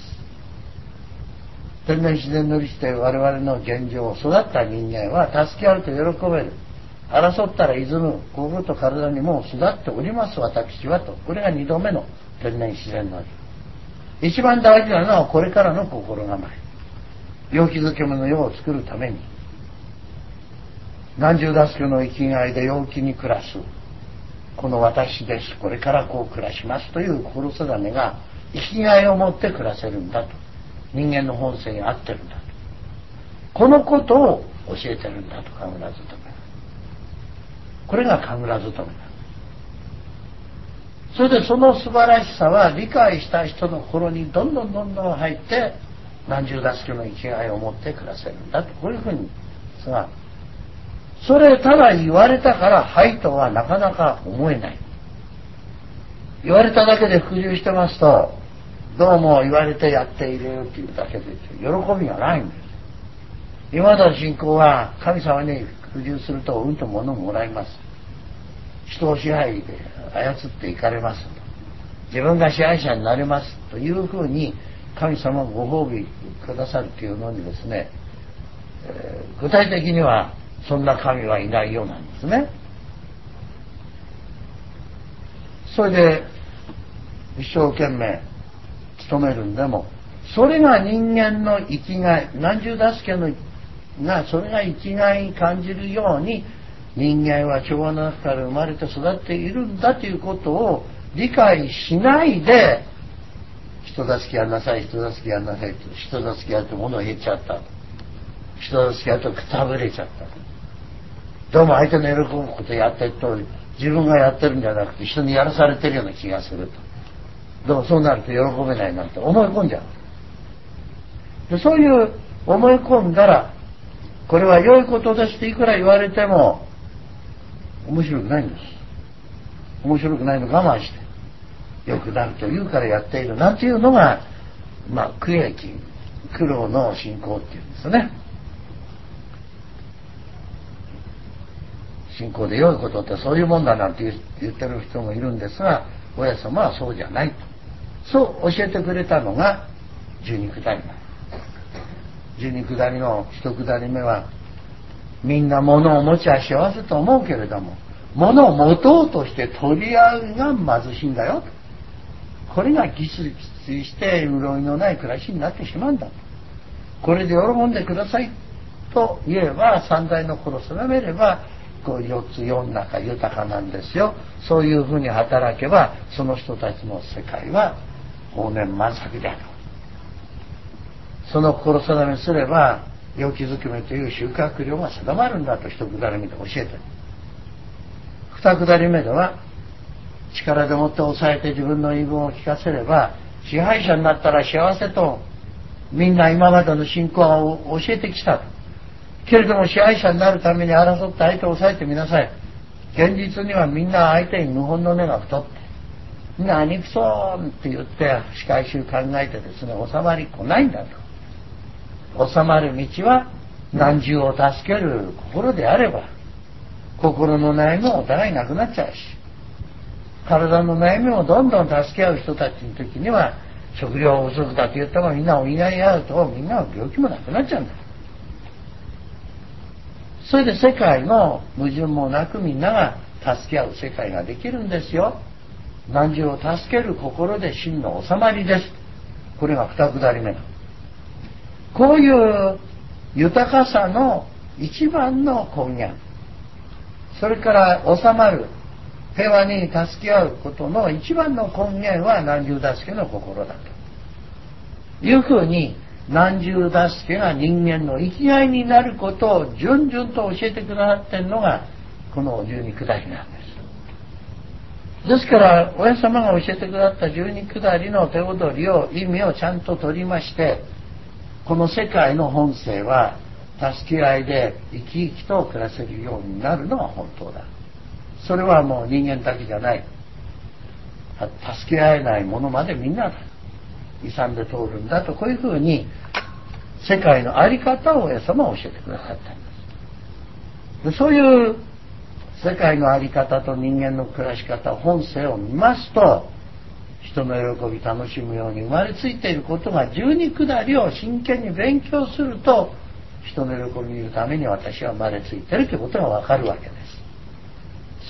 天然自然の理して我々の現状を育った人間は助け合うと喜べる。争ったら歪む心と体にもう育っております私はと。これが二度目の天然自然の理。一番大事なのはこれからの心構え。陽気づけの世を作るために何十打助の生きがいで陽気に暮らすこの私です、これからこう暮らしますという心定めが生きがいを持って暮らせるんだと。人間の本性に合ってるんだと。このことを教えてるんだと。神楽勤め、これが神楽勤めだ。それでその素晴らしさは理解した人の心にどんどんどんどん入って何十打助の生きがいを持って暮らせるんだと。こういうふうにですが、それただ言われたからはいとはなかなか思えない。言われただけで服従してますと、どうも言われてやっているというだけで喜びがないんです。今までの信仰は神様に服従するとうんと物をもらいます。人を支配で操っていかれますと。自分が支配者になれますというふうに神様がご褒美くださるというのにですね、えー、具体的にはそんな神はいないようなんですね。それで一生懸命努めるんでも、それが人間の生きがい、何十助けのがそれが生きがいに感じるように、人間は調和の中から生まれて育っているんだということを理解しないで、人助けやんなさい、人助けやんなさいと、人助けやると物を言っちゃった、人助けやるとくたぶれちゃった、どうも相手の喜ぶことやってると自分がやってるんじゃなくて人にやらされてるような気がすると、どうもそうなると喜べないなんて思い込んじゃう。でそういう思い込んだら、これは良いことですっていくら言われても面白くないんです。面白くないの我慢して良くなると言うからやっているなんていうのが、まあ苦役、苦労の信仰っていうんですね。信仰で良いことってそういうもんだなんて言ってる人もいるんですが、親様はそうじゃないと、そう教えてくれたのが十二下り。十二下りの一下り目は、みんな物を持ちは幸せと思うけれども、物を持とうとして取り合うが貧しいんだよ。これがぎすぎすして潤いのない暮らしになってしまうんだ。これで喜んでくださいと言えば、三大の心を定めれば、こう四つ四中豊かなんですよ。そういうふうに働けば、その人たちの世界は豊年満作である。その心定めすれば、良きづくめという収穫量が定まるんだと一下り目で教えている。二下り目では、力でもって抑えて自分の言い分を聞かせれば、支配者になったら幸せとみんな今までの信仰を教えてきたと。けれども支配者になるために争って相手を抑えてみなさい。現実にはみんな相手に謀反の根が太って、何くそーって言って仕返しを考えてですね、収まりっこないんだと。収まる道は難獣を助ける心であれば、心の悩みもお互いなくなっちゃうし、体の悩みもどんどん助け合う人たちの時には、食料不足だと言ってもみんな補い合うと、みんなの病気もなくなっちゃうんだ。それで世界の矛盾もなくみんなが助け合う世界ができるんですよ。難獣を助ける心で真の収まりです。これが二下り目だ。こういう豊かさの一番の根源、それから収まる平和に助け合うことの一番の根源は難獣助けの心だというふうに、難獣助けが人間の生きがいになることを順々と教えてくださっているのがこの十二下りなんです。ですから親様が教えてくださった十二下りの手踊りを、意味をちゃんと取りまして、この世界の本性は助け合いで生き生きと暮らせるようになるのが本当だ。それはもう人間だけじゃない、助け合えないものまでみんな勇んで通るんだと、こういうふうに世界の在り方を親様は教えてくださったんです。でそういう世界の在り方と人間の暮らし方、本性を見ますと、人の喜び楽しむように生まれついていることが、十二下りを真剣に勉強すると、人の喜びを見るために私は生まれついているということがわかるわけです。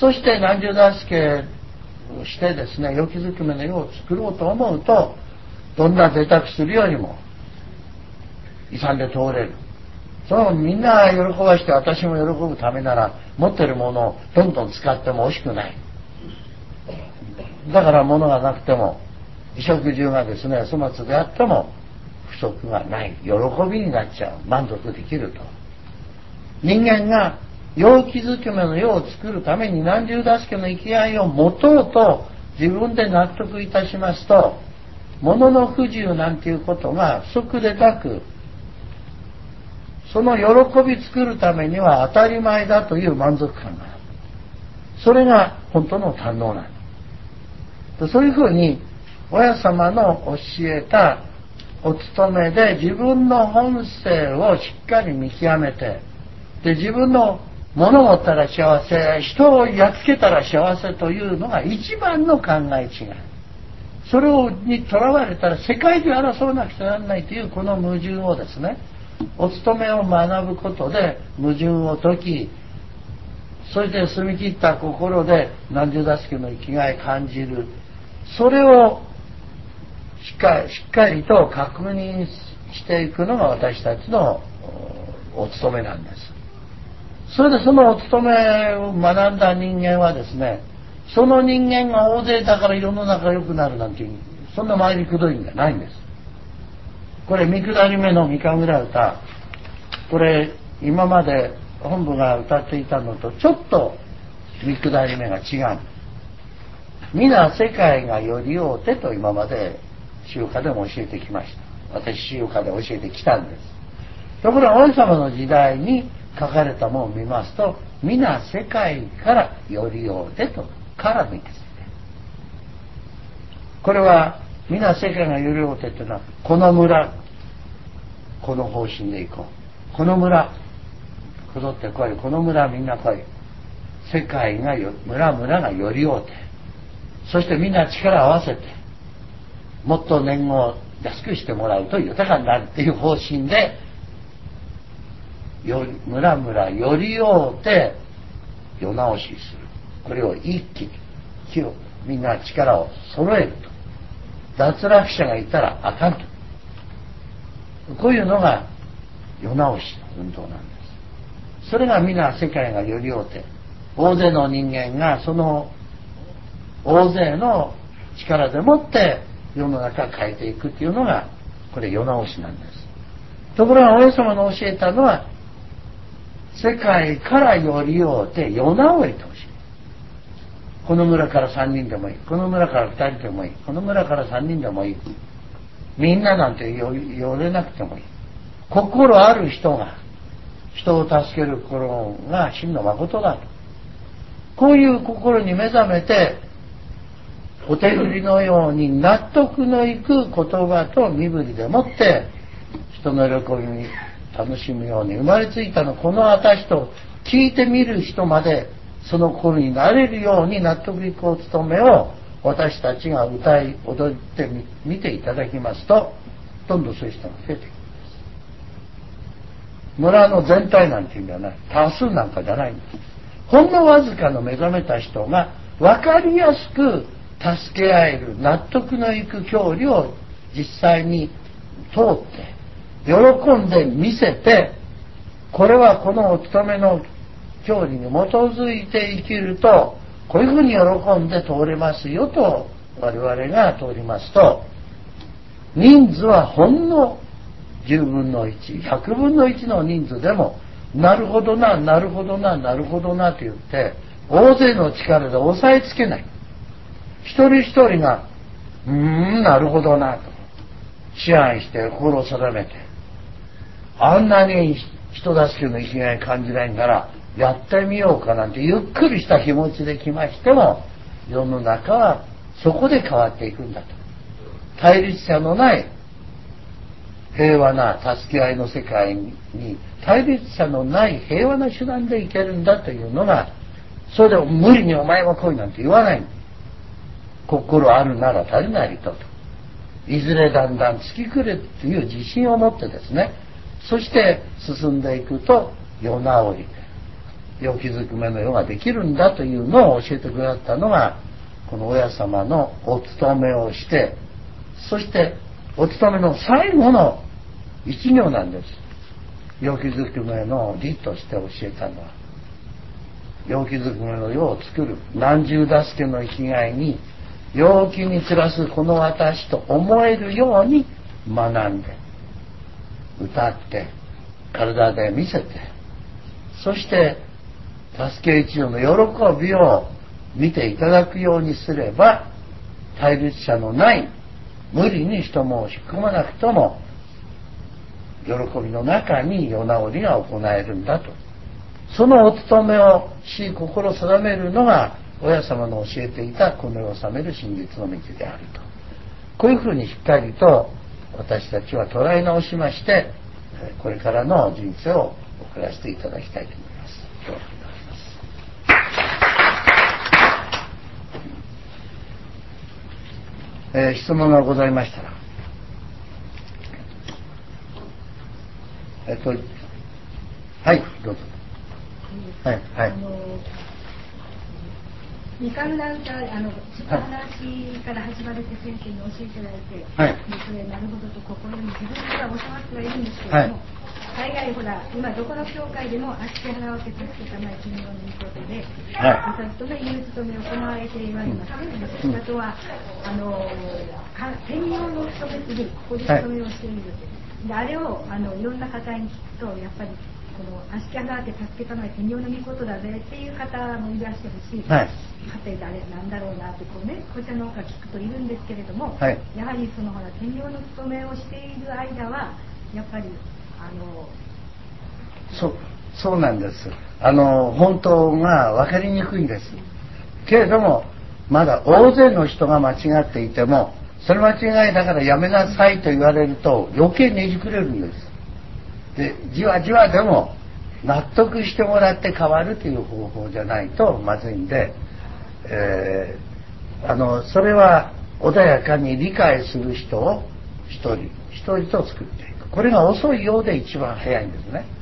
そして難獣助けをしてですね、良きづくめの世を作ろうと思うと、どんな贅沢するよりも勇んで通れる。そのみんな喜ばして私も喜ぶためなら、持ってるものをどんどん使っても惜しくない。だから物がなくても、衣食住がですね粗末であっても不足がない、喜びになっちゃう、満足できると。人間が良きづくめの世を作るために難獣助けの生きがいを持とうと自分で納得いたしますと、物の不自由なんていうことが不足でなく、その喜び作るためには当たり前だという満足感がある。それが本当の堪能なんだ。そういうふうに親様の教えたお務めで自分の本性をしっかり見極めて、で自分の物を持ったら幸せ、人をやっつけたら幸せというのが一番の考え違い。それにとらわれたら世界中争わなくちゃならないというこの矛盾をですね、 お勤めを学ぶことで矛盾を解き、そして澄み切った心で何十助けの生きがい感じる、それをしっかり、しっかりと確認していくのが私たちのお勤めなんです。それでそのお勤めを学んだ人間はですね、その人間が大勢だから世の中良くなるなんていう、そんな回りくどいんじゃないんです。これ三下り目の三神楽歌、これ今まで本部が歌っていたのとちょっと三下り目が違う。皆世界がよりようてと今まで宗歌でも教えてきました。私宗歌で教えてきたんです。ところが王様の時代に書かれたものを見ますと、皆世界からよりようてとから見ですね。これは皆世界がよりようてというのは、この村この方針でいこう、この村こぞってこい、この村みんな来い、世界がよ村村がよりようて、そしてみんな力を合わせてもっと年貢を安くしてもらうと豊かになるっていう方針で、よ村村よりようて世直しする、これを一気に気をみんな力を揃えると、脱落者がいたらあかんと、こういうのが世直しの運動なんです。それが皆世界がよりようて、大勢の人間がその大勢の力でもって世の中を変えていくっていうのがこれ世直しなんです。ところがお父様の教えたのは、世界からよりようて世直りと教える。この村からさんにんでもいい、この村からふたりでもいい、この村からさんにんでもいい、みんななんて寄れなくてもいい、心ある人が人を助ける心が真の誠だと、こういう心に目覚めて、お手振りのように納得のいく言葉と身振りでもって人の喜びに楽しむように生まれついたのこの私と聞いてみる人までその心になれるように納得いくお務めを私たちが歌い踊ってみていただきますと、どんどんそういう人が増えていくんです。村の全体なんていうんじゃない、多数なんかじゃないんです。ほんのわずかの目覚めた人が分かりやすく助け合える納得のいく教理を実際に通って喜んで見せて、これはこのお勤めの教理に基づいて生きるとこういうふうに喜んで通れますよと我々が通りますと、人数はほんのじゅうぶんのいち、ひゃくぶんのいちの人数でもなるほどななるほどななるほどなと言って大勢の力で押さえつけない。一人一人がうーんなるほどなと思案して心を定めて、あんなに人助けの生きがい感じないならやってみようかなんてゆっくりした気持ちで来ましても、世の中はそこで変わっていくんだと。対立者のない平和な助け合いの世界に対立者のない平和な手段でいけるんだというのが、それで無理にお前は来いなんて言わない。心あるなら足りなりとと、いずれだんだん突きくれという自信を持ってですね、そして進んでいくと世直りで世気づくめの世ができるんだというのを教えてくださったのが、この親様のお勤めをして、そしてお勤めの最後の一行なんです。世気づくめの理として教えたのは、世気づくめの世を作る何十助けの生きがいに陽気に暮らすこの私と思えるように学んで歌って体で見せて、そして助け一応の喜びを見ていただくようにすれば、対立者のない無理に人も引っ込まなくとも喜びの中に世直りが行えるんだと、そのお務めをし心定めるのが親様の教えていたこの世を治める真実の道であると、こういうふうにしっかりと私たちは捉え直しまして、これからの人生を送らせていただきたいと思います。今日はえー、質問がございましたら。 えっとはいどうぞ。はいはい。 みかんなんかあのちょっと話から始まるって先生に教えていただいて、 はい、 それなるほどと心に自分では収まってはいるんですけれども、はい、大概ほら今どこの教会でもあっけ払わせてつかない金曜の御事で、はい、お札とね言う勤め行われておりますね。うん、あとはあの天皇の人別にここで勤めをしている、はい、であれをあのいろんな方に聞くとやっぱりこの足利払って助けたのは天皇の御事だぜっていう方もいらっしゃるし、はい、家庭誰なんだろうなってこうねこちらの方が聞くといるんですけれども、はい、やはりそのほら天皇の務めをしている間はやっぱりあのそうそうなんです。あの本当が分かりにくいんです。けれどもまだ大勢の人が間違っていてもそれ間違いだからやめなさいと言われると余計ねじくれるんです。でじわじわでも納得してもらって変わるという方法じゃないとまずいんで、えー、あのそれは穏やかに理解する人を一人一人と作っていく。これが遅いようで一番早いんですね。